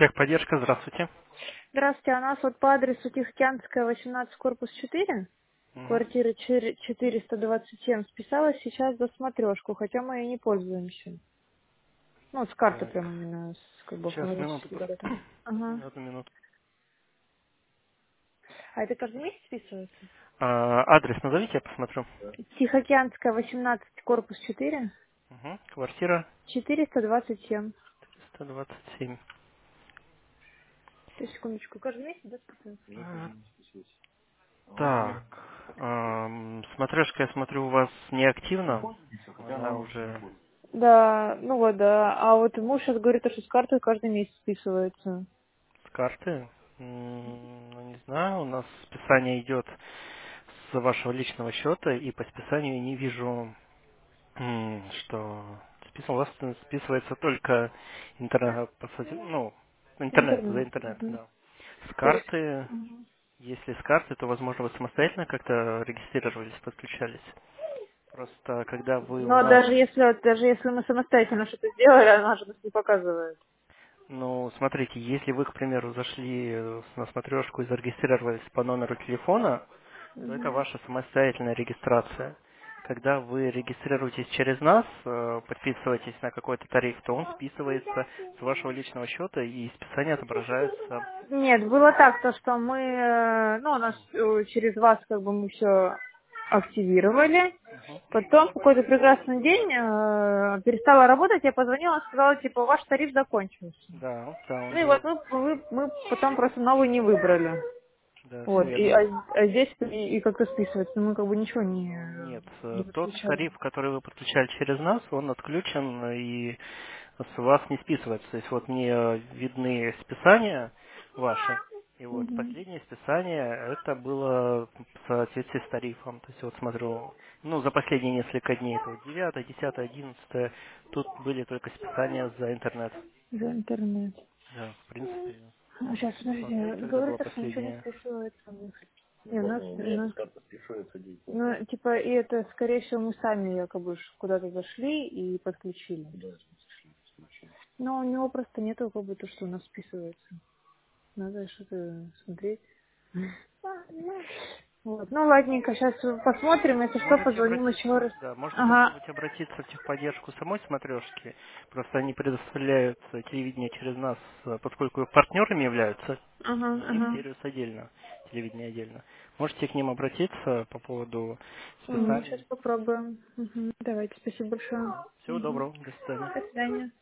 Техподдержка, здравствуйте. Здравствуйте, у нас вот по адресу Тихоокеанская, 18, корпус 4, Мгм. квартира 427, списалась сейчас за смотрешку, хотя мы ей не пользуемся. Ну, вот с карты Так, прям именно, как бы сейчас, минуту. автоматически берет. Ага. Одну минуту. А это каждый месяц списывается? Адрес назовите, я посмотрю. Тихоокеанская, 18, корпус 4, Мгм. Квартира 427. 127. Сейчас, секундочку, каждый месяц, да, списывается? А, Так, смотрешка, я смотрю, у вас не активна. Она уже Да, ну вот, да. А вот муж сейчас говорит, что с карты каждый месяц списывается. с карты. Ну, не знаю, у нас списание идет с вашего личного счета, и по списанию я не вижу, что у вас списывается только интернет, ну, интернет, за Интернет. интернет, Мгм. да. С То есть, карты, если с карты, то, возможно, вы самостоятельно как-то регистрировались, подключались. Просто когда вы у но нас, даже если мы самостоятельно что-то сделали, она же нас не показывает. ну, смотрите, если вы, к примеру, зашли на смотрешку и зарегистрировались по номеру телефона, то это Мгм. ваша самостоятельная регистрация. Когда вы регистрируетесь через нас, подписываетесь на какой-то тариф, то он списывается с вашего личного счета и списание отображается. Нет, было так, то, что мы, ну, у нас через вас как бы мы все активировали. Мгм. Потом в какой-то прекрасный день перестала работать, я позвонила, сказала, типа, ваш тариф закончился. Да, да, он Ну и вот был, мы потом просто новый не выбрали. да, все Вот, верно. а здесь и как-то списывается, но мы как бы ничего Ну, нет, не тот подключали. тариф, который вы подключали через нас, он отключен и с вас не списывается. То есть вот мне видны списания ваши, и вот Мгм. последнее списание, это было в соответствии с тарифом. То есть вот смотрю, ну, за последние несколько дней, это вот 9, 10, 11, тут были только списания за интернет. За интернет. Да, в принципе, Сейчас, можете подожди, посмотреть, когда было говорится, что ничего не последнее. списывается. Не, ну, типа, и это, скорее всего, мы сами якобы куда-то зашли и подключили. Но у него просто нету как бы то, что у нас списывается. Надо что-то смотреть. Вот. Ну, ладненько, сейчас посмотрим, если что, Можете позвоним еще обратиться, раз. да, можете Ага. попробовать обратиться в техподдержку самой смотрешки. Просто они предоставляют телевидение через нас, поскольку партнерами являются, Ага, но у них ага. сервис отдельно, телевидение отдельно. Можете к ним обратиться по поводу списания. Сейчас попробуем. Мгм. Давайте, спасибо большое. Всего доброго, до свидания. До свидания.